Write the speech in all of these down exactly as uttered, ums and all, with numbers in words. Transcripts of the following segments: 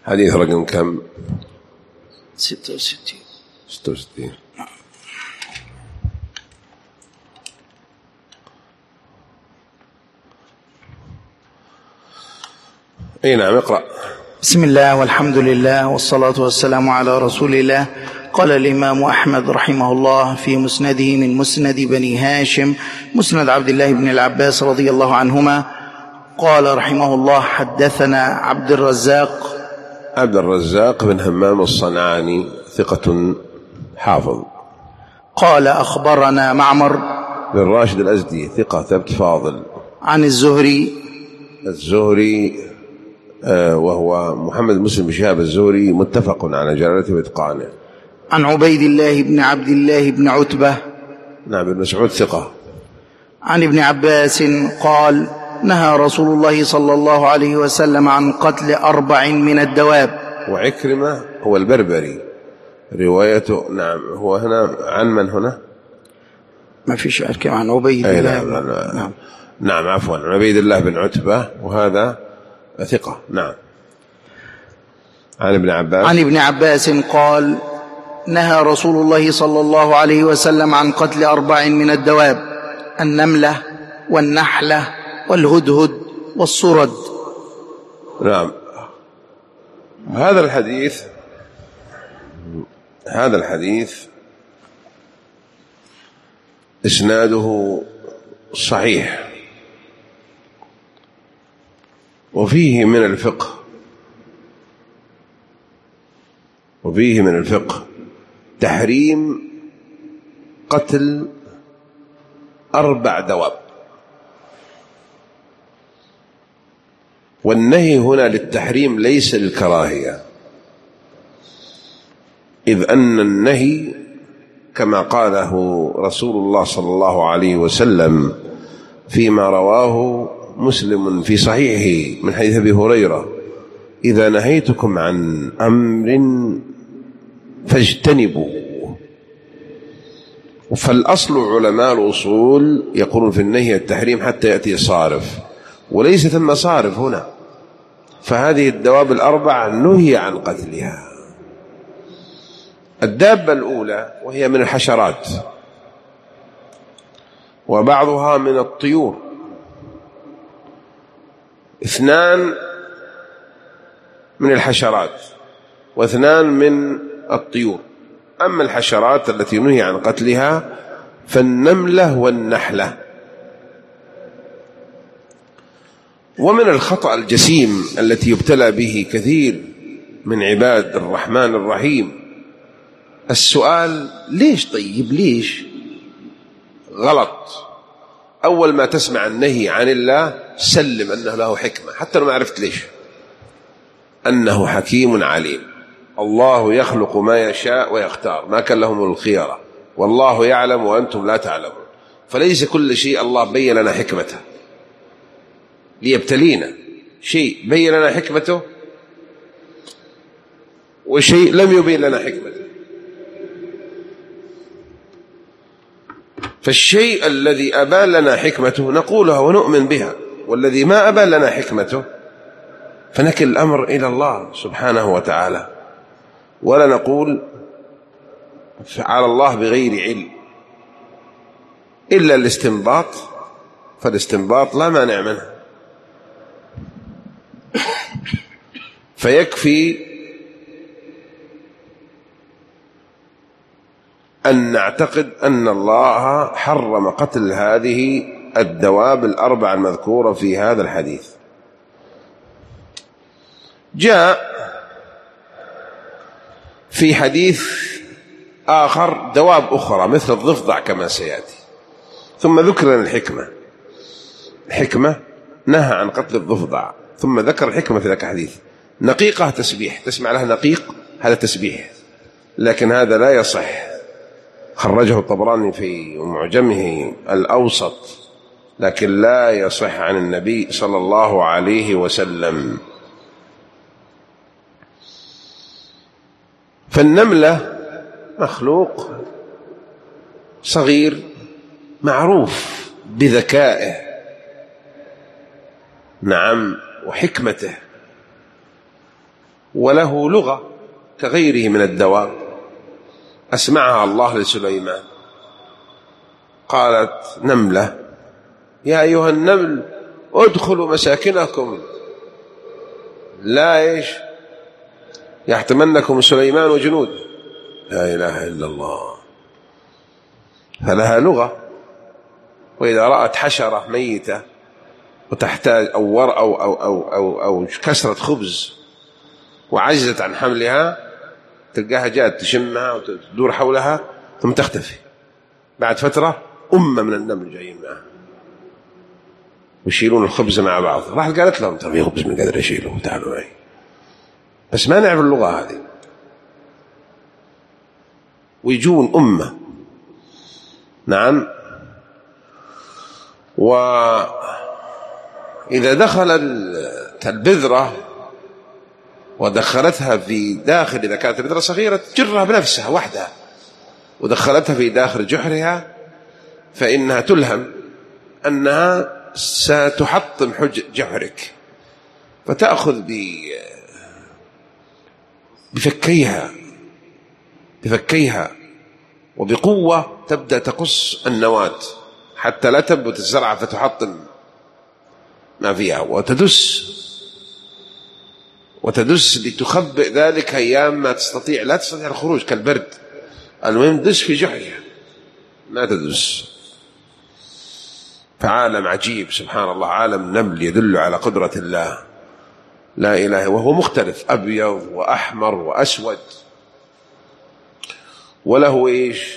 حديث رقم كم؟ ستة وستين. ستة وستين. اي نعم، اقرأ. بسم الله والحمد لله والصلاة والسلام على رسول الله. قال الإمام أحمد رحمه الله في مسنده من مسند بني هاشم مسند عبد الله بن العباس رضي الله عنهما، قال رحمه الله: حدثنا عبد الرزاق عبد الرزاق بن همام الصنعاني ثقة حافظ. قال أخبرنا معمر بن راشد الأزدي ثقة ثبت فاضل. عن الزهري الزهري آه وهو محمد مسلم بن شهاب الزهري متفق على جلالته وإتقانه. عن عبيد الله بن عبد الله بن عتبة نعم بن مسعود ثقة. عن ابن عباس قال: نهى رسول الله صلى الله عليه وسلم عن قتل أربع من الدواب. وعكرمة هو البربري روايته. نعم هو هنا عن من هنا؟ ما فيش أركب عن عبيد الله. نعم, نعم. نعم. نعم عفوا عبيد الله بن عتبة وهذا ثقة. نعم. عن ابن عباس عن ابن عباس قال: نهى رسول الله صلى الله عليه وسلم عن قتل أربع من الدواب: النملة والنحلة والهدهد والصرد. نعم. هذا الحديث هذا الحديث إسناده صحيح، وفيه من الفقه وفيه من الفقه تحريم قتل أربع دواب، والنهي هنا للتحريم ليس للكراهية، إذ أن النهي كما قاله رسول الله صلى الله عليه وسلم فيما رواه مسلم في صحيحه من حديث أبي هريرة: إذا نهيتكم عن أمر فاجتنبوا. فالأصل علماء الأصول يقولون في النهي التحريم حتى يأتي صارف، وليس ثم صارف هنا، فهذه الدواب الأربع نهي عن قتلها. الدابة الأولى وهي من الحشرات، وبعضها من الطيور، اثنان من الحشرات واثنان من الطيور. أما الحشرات التي نهي عن قتلها فالنملة والنحلة. ومن الخطأ الجسيم التي يبتلى به كثير من عباد الرحمن الرحيم السؤال: ليش؟ طيب ليش؟ غلط. أول ما تسمع النهي عن الله سلم أنه له حكمة، حتى لو ما عرفت ليش، أنه حكيم عليم. الله يخلق ما يشاء ويختار، ما كان لهم الخيرة، والله يعلم وأنتم لا تعلمون. فليس كل شيء الله بين لنا حكمته ليبتلينا، شيء بين لنا حكمته وشيء لم يبين لنا حكمته. فالشيء الذي أبان لنا حكمته نقولها ونؤمن بها، والذي ما أبان لنا حكمته فنكل الأمر إلى الله سبحانه وتعالى، ولا نقول على الله بغير علم إلا الاستنباط، فالاستنباط لا مانع منه. فيكفي أن نعتقد أن الله حرم قتل هذه الدواب الأربع المذكورة في هذا الحديث. جاء في حديث آخر دواب أخرى مثل الضفدع كما سيأتي، ثم ذكر لنا الحكمة. الحكمة نهى عن قتل الضفدع، ثم ذكر الحكمة في ذاك الحديث. نقيقة تسبيح، تسمع لها نقيق، هذا تسبيح، لكن هذا لا يصح. خرجه الطبراني في معجمه الأوسط، لكن لا يصح عن النبي صلى الله عليه وسلم. فالنملة مخلوق صغير معروف بذكائه، نعم، وحكمته، وله لغة كغيره من الدواب. أسمعها الله لسليمان، قالت نملة يا أيها النمل ادخلوا مساكنكم لا إيش يحتمنكم سليمان وجنود. لا إله إلا الله. فلها لغة. وإذا رأت حشرة ميتة وتحتاج أو ور أو, أو, أو, أو, أو كسرة خبز وعجزت عن حملها تلقاها جاءت تشمها وتدور حولها ثم تختفي. بعد فترة أمة من النمل جايين معها ويشيلون الخبز مع بعض. راح قالت لهم ترى في خبز من قدر يشيله تعالوا معي، بس ما نعرف اللغة هذه. ويجون أمة. نعم. وإذا دخلت البذرة ودخلتها في داخل، إذا كانت البذرة صغيرة تجرها بنفسها وحدها ودخلتها في داخل جحرها فإنها تلهم أنها ستحطم حج جحرك، فتأخذ بفكيها بفكيها وبقوة تبدأ تقص النواة حتى لا تنبت الزرعة فتحطم ما فيها، وتدس وتدس لتخبئ ذلك أيام ما تستطيع لا تستطيع الخروج كالبرد. المهم دس في جحرها ما تدس. فعالم عجيب سبحان الله، عالم نمل يدل على قدرة الله لا إله، وهو مختلف أبيض وأحمر وأسود، وله إيش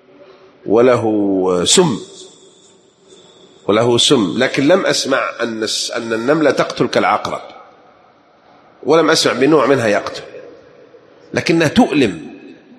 وله سم وله سم. لكن لم أسمع أن أن النملة تقتل كالعقرب، ولم أسمع بنوع منها يقتل، لكنها تؤلم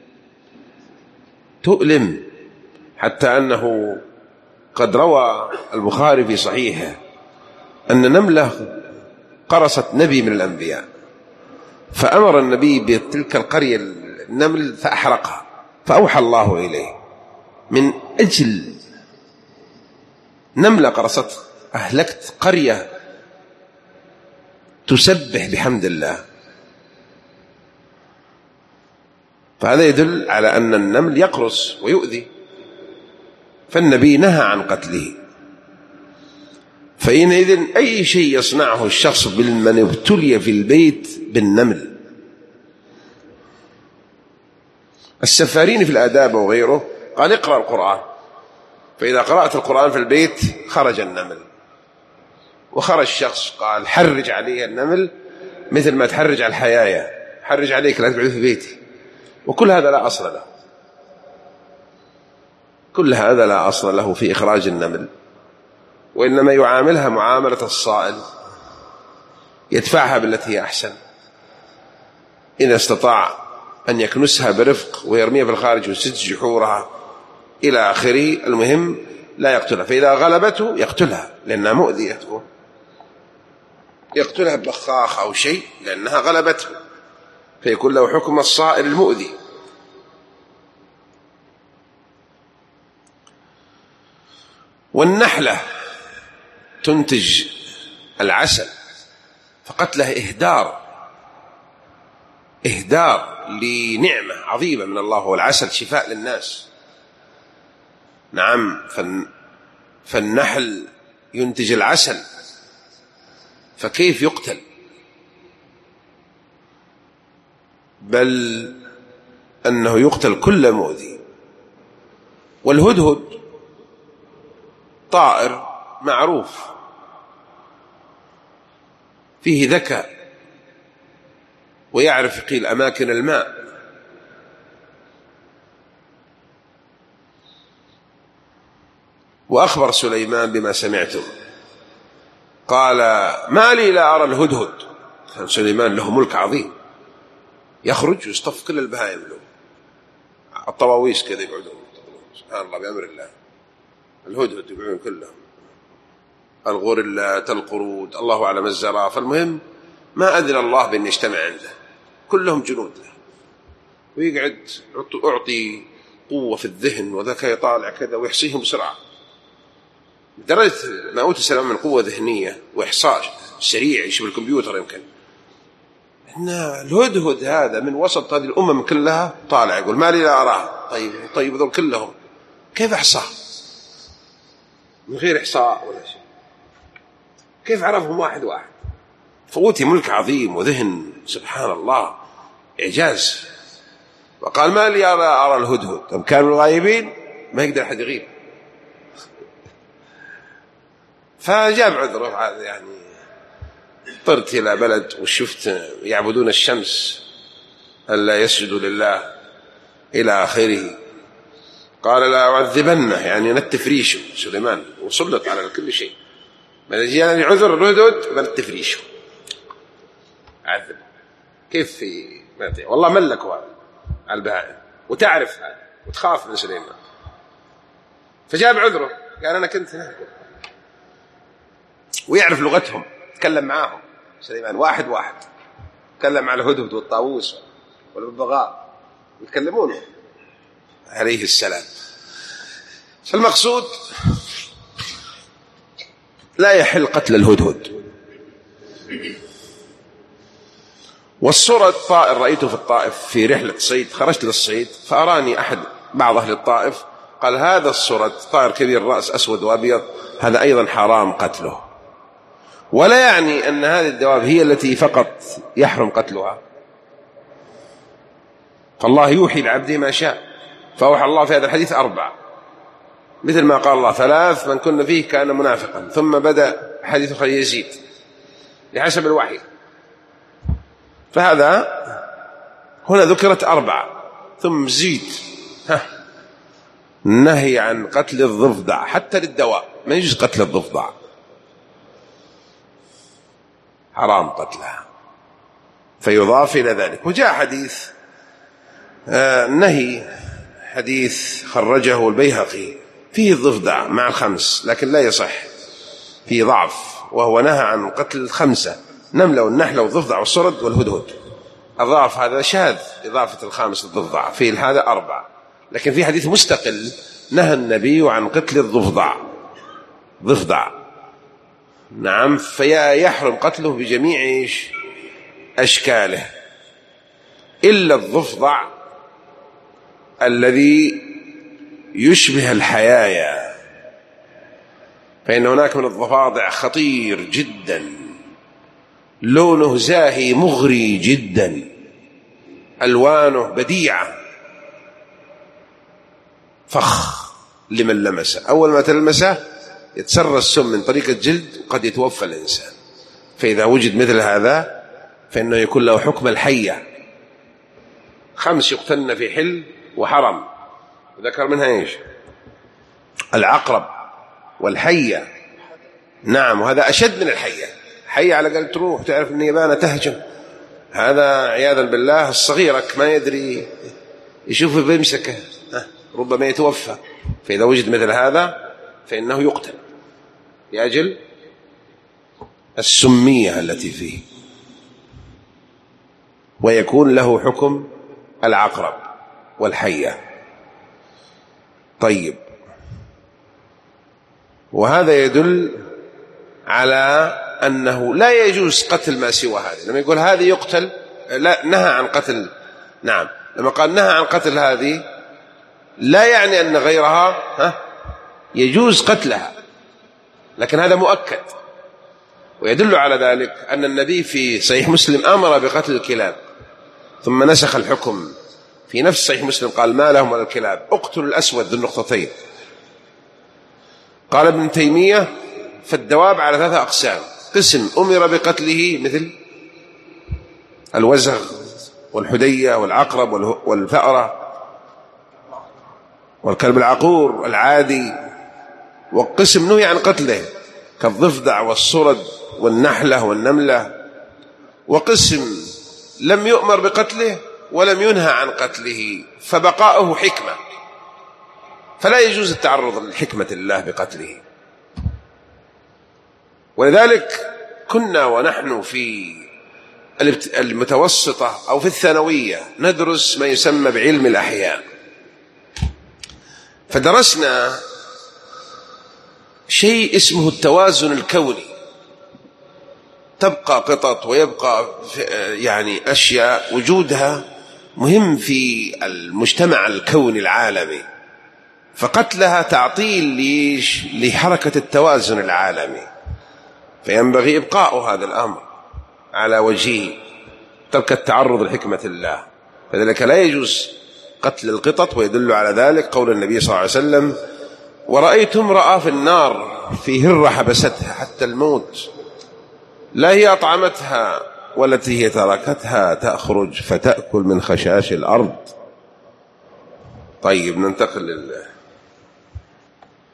تؤلم حتى أنه قد روى البخاري في صحيحه أن نملة قرصت نبي من الأنبياء، فأمر النبي بتلك القرية النمل فأحرقها، فأوحى الله إليه من أجل نملة قرصت أهلكت قرية تسبح بحمد الله. فهذا يدل على أن النمل يقرص ويؤذي، فالنبي نهى عن قتله. فإذن أي شيء يصنعه الشخص من ابتلي في البيت بالنمل. السفارين في الآداب وغيره قال اقرأ القرآن، فإذا قرأت القرآن في البيت خرج النمل. وخرج شخص قال حرج عليه النمل مثل ما تحرج على الحيايا، حرج عليك لا تقعد في بيتي. وكل هذا لا أصل له، كل هذا لا أصل له في إخراج النمل، وإنما يعاملها معاملة الصائل، يدفعها بالتي هي أحسن. إذا استطاع أن يكنسها برفق ويرميها في الخارج ويسد جحورها إلى آخره، المهم لا يقتلها. فإذا غلبته يقتلها لأنها مؤذية، يقتلها ببخاخ أو شيء لأنها غلبته، فيكون له حكم الصائل المؤذي. والنحلة تنتج العسل، فقتلها إهدار إهدار لنعمة عظيمة من الله، والعسل شفاء للناس. نعم. فالنحل ينتج العسل، فكيف يقتل؟ بل أنه يقتل كل مؤذي. والهدهد طائر معروف فيه ذكاء ويعرف قيل أماكن الماء، وأخبر سليمان بما سمعته، قال ما لي لا أرى الهدهد. كان سليمان له ملك عظيم، يخرج ويصطف كل البهائم له، الطواويس كذا يقعدون سبحان الله بأمر الله، الهدهد يقعدون كلهم، الغرلات القرود الله أعلم الزرافة، المهم ما أذن الله بأن يجتمع عنده، كلهم جنود له، ويقعد أعطي قوة في الذهن وذكاء يطالع كذا ويحصيهم بسرعة، درجة ما أوتي سلام من قوة ذهنية وإحصاء سريع يشبه الكمبيوتر يمكن. إن الهدهد هذا من وسط هذه الأمم كلها طالع يقول ما لي لا أراه. طيب طيب ذول كلهم كيف أحصاه من غير إحصاء ولا شيء؟ كيف عرفهم واحد واحد؟ فأوتي ملك عظيم وذهن سبحان الله إعجاز. وقال ما لي أرى, أرى الهدهد. هم كانوا الغايبين ما يقدر أحد يغيب. فجاب عذره هذا يعني طرت إلى بلد وشفت يعبدون الشمس ألا يسجدوا لله إلى آخره. قال لا أعذبنه يعني نتف ريشه سليمان وسلط على كل شيء. ما جاءني عذر الهدهد بنتف ريشه عذب. كيف في والله ملكوا على البهائم وتعرف هذا وتخاف من سليمان. فجاب عذره قال أنا كنت هناك ويعرف لغتهم تكلم معاهم سليمان واحد واحد. تكلم مع الهدهد والطاووس والببغاء يتكلمونه عليه السلام. فالمقصود لا يحل قتل الهدهد. والصورة الطائر رأيته في الطائف في رحلة صيد. خرجت للصيد فأراني أحد بعض أهل الطائف قال هذا الصورة طائر كبير رأس أسود وأبيض هذا أيضا حرام قتله. ولا يعني أن هذه الدواب هي التي فقط يحرم قتلها. فالله يوحي لعبده ما شاء. فأوحى الله في هذا الحديث أربعة مثل ما قال الله ثلاث من كن فيه كان منافقا. ثم بدأ حديث أخرى يزيد لحسب الوحي. فهذا هنا ذكرت أربعة ثم زيد ها نهي عن قتل الضفدع حتى للدواء ما يجوز قتل الضفدع حرام قتلها. فيضاف إلى ذلك. وجاء حديث آه نهي حديث خرجه البيهقي فيه الضفدع مع الخمس لكن لا يصح فيه ضعف. وهو نهى عن قتل الخمسة نملة والنحلة والضفدع والصرد والهدهد. أضاف هذا شاذ إضافة الخامس الضفدع في هذا أربعة. لكن في حديث مستقل نهى النبي عن قتل الضفدع ضفدع نعم. فيا يحرم قتله بجميع أشكاله إلا الضفدع الذي يشبه الحيايا. فإن هناك من الضفادع خطير جدا لونه زاهي مغري جدا ألوانه بديعة فخ لمن لمسه. أول ما تلمسه يتسرى السم من طريق الجلد وقد يتوفى الإنسان. فإذا وجد مثل هذا فإنه يكون له حكم الحية. خمس يقتلن في حل وحرم ذكر منها إيش العقرب والحية نعم. وهذا أشد من الحية. حية على قل تروح تعرف النيبانة تهجم هذا عياذا بالله الصغيرك ما يدري يشوفه بيمسكه ربما يتوفى. فإذا وجد مثل هذا فإنه يقتل لأجل السمية التي فيه ويكون له حكم العقرب والحية. طيب وهذا يدل على أنه لا يجوز قتل ما سوى هذه. لما يقول هذه يقتل لا نهى عن قتل نعم. لما قال نهى عن قتل هذه لا يعني أن غيرها ها يجوز قتلها لكن هذا مؤكد. ويدل على ذلك أن النبي في صحيح مسلم أمر بقتل الكلاب ثم نسخ الحكم في نفس صحيح مسلم قال ما لهم ولا الكلاب اقتلوا الأسود ذو النقطتين. قال ابن تيمية فالدواب على ثلاثة أقسام. قسم أمر بقتله مثل الوزغ والحدية والعقرب والفأرة والكلب العقور العادي. وقسم نهي عن قتله كالضفدع والصرد والنحلة والنملة. وقسم لم يؤمر بقتله ولم ينهى عن قتله فبقاؤه حكمة فلا يجوز التعرض لحكمة الله بقتله. ولذلك كنا ونحن في المتوسطة أو في الثانوية ندرس ما يسمى بعلم الأحياء. فدرسنا شيء اسمه التوازن الكوني. تبقى قطط ويبقى يعني أشياء وجودها مهم في المجتمع الكوني العالمي، فقتلها تعطيل ليش لحركة التوازن العالمي، فينبغي إبقاء هذا الأمر على وجهه ترك التعرض لحكمة الله. فذلك لا يجوز قتل القطط، ويدل على ذلك قول النبي صلى الله عليه وسلم: ورأيت امرأة في النار في هرة حبستها حتى الموت، لا هي أطعمتها والتي هي تركتها تخرج فتأكل من خشاش الأرض. طيب ننتقل لله.